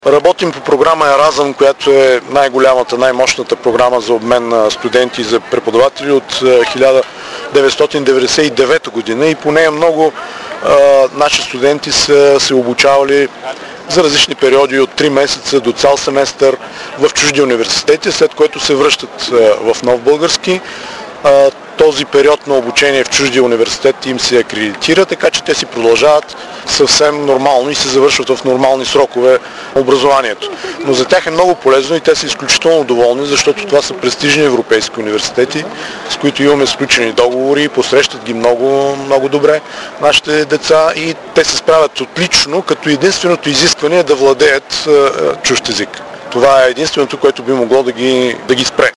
Работим по програма Еразъм, която е най-голямата, най-мощната програма за обмен на студенти и за преподаватели от 1999 година и по нея много наши студенти са се обучавали за различни периоди от 3 месеца до цял семестър в чужди университети, след което се връщат в Нов български. Този период на обучение в чужди университети им се акредитира, така че те си продължават съвсем нормално и се завършват в нормални срокове образованието. Но за тях е много полезно и те са изключително доволни, защото това са престижни европейски университети, с които имаме сключени договори, посрещат ги много, много добре нашите деца и те се справят отлично, като единственото изискване е да владеят чужд език. Това е единственото, което би могло да ги спре.